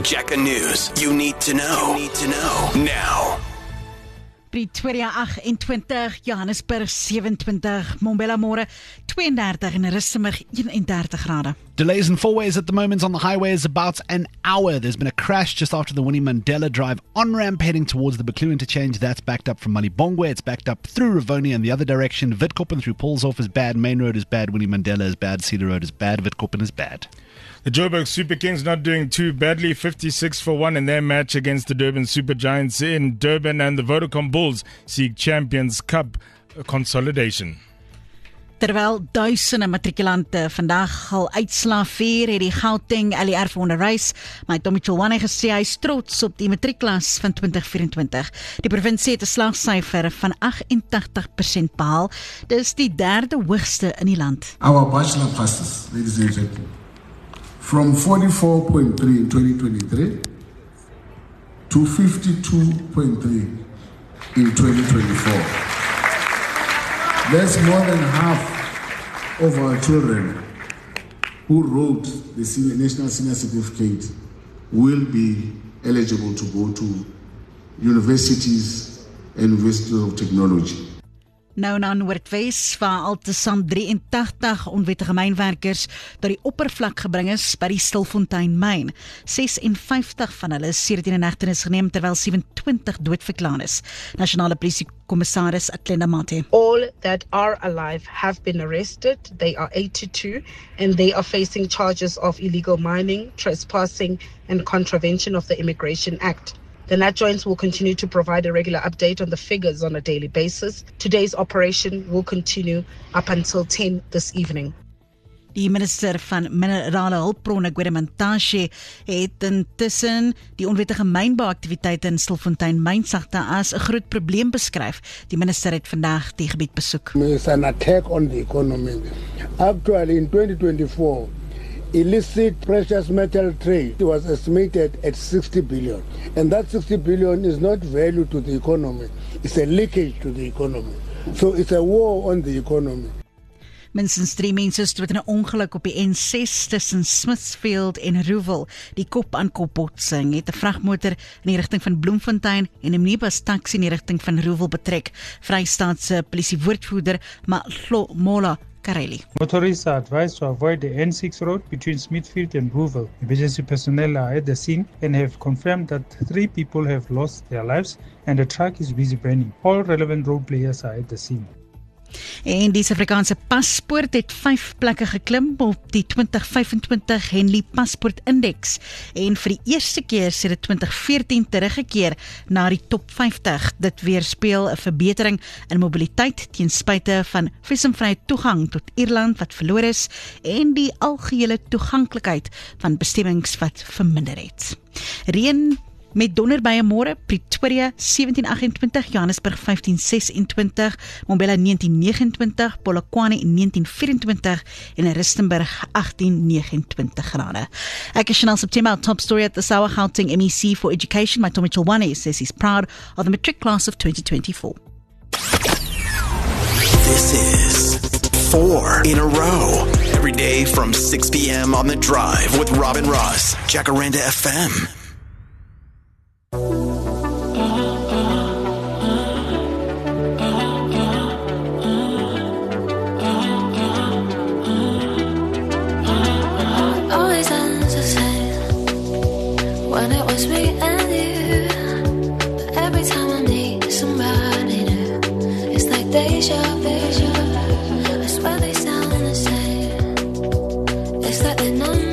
Jacka News. You need to know. Now. Pretoria 28, Johannesburg 27, Mbombela môre 32 en Rustenburg 31 grade. Delays in four-ways at the moment on the highway is about an hour. There's been a crash just after the Winnie Mandela Drive on-ramp heading towards the Buccleuch interchange. That's backed up from Malibongwe. It's backed up through Rivonia and the other direction. Witkoppen through Paulshof is bad. Main Road is bad. Winnie Mandela is bad. Cedar Road is bad. Witkoppen is bad. The Joburg Super Kings not doing too badly, 56-1 in their match against the Durban Super Giants in Durban, and the Vodacom Bulls seek Champions Cup consolidation. Terwyl duisende matrikulante vandag al uitslaa vier, het die Gauteng LER vir onderwys, maar Tommy Chilwane gesê hy is trots op die matriekklas van 2024. Die provinsie het 'n slaagsyfer van 88% behaal. Dis die derde hoogste in die land. Our bachelor passes, ladies and gentlemen, from 44.3 in 2023 to 52.3 in 2024. That's more than half of our children who wrote the National Senior Certificate will be eligible to go to universities and universities of technology. Nou na Noordwes, waar altesaam 83 onwettige mynwerkers tot die oppervlak gebring is by die Stilfontein myn. 56 van hulle is sedert in hegtenis geneem, terwyl 27 doodverklaar is. Nasionale Polisiekommissaris Atlenda Mate. All that are alive have been arrested. They are 82 and they are facing charges of illegal mining, trespassing and contravention of the Immigration Act. The NAT Joints will continue to provide a regular update on the figures on a daily basis. Today's operation will continue up until 10 this evening. Die minister van minerale hulpbronne, Gwede het intussen die onwettige mynbouaktiwiteite in Stilfontein mynsagte as 'n groot probleem beskryf. Die minister het vandag die gebied besoek. It's an attack on the economy. Actually, in 2024, illicit precious metal trade was estimated at 60 billion. And that 60 billion is not value to the economy. It's a leakage to the economy. So it's a war on the economy. Minstens 3 mense is dood in 'n ongeluk op die N6 tussen Smithfield en Rouville. Die kop-aan-kop botsing het 'n vragmotor in die rigting van Bloemfontein en 'n minibus taxi in die rigting van Rouville betrek. Vrystaatse polisiewoordvoerder Mola Kareli. Motorists are advised to avoid the N6 road between Smithfield and Rouville. Emergency personnel are at the scene and have confirmed that 3 people have lost their lives and the truck is busy burning. All relevant road players are at the scene. En die Suid-Afrikaanse paspoort het 5 plekke geklim op die 2025 Henley Paspoort Index en vir die eerste keer sedert 2014 teruggekeer na die top 50. Dit weerspieël 'n verbetering in mobiliteit ten spyte van visumvrye toegang tot Ierland wat verloor is en die algehele toeganklikheid van bestemmings wat verminder het. Reën met donderbuie môre, Pretoria 1728, Johannesburg 1526, Mbombela 1929, Polokwane 1924 en Rustenburg 1829 grade. Ek is Chanel September, top story at the Sawa Gauteng MEC for Education. My Tommy Chilwane says he's proud of the matric class of 2024. This is 4 in a row. Every day from 6 p.m. on The Drive with Robin Ross, Jacaranda FM. Always ends the same when it was me and you. But every time I meet somebody new, it's like deja vu. I swear they sound the same. It's like they know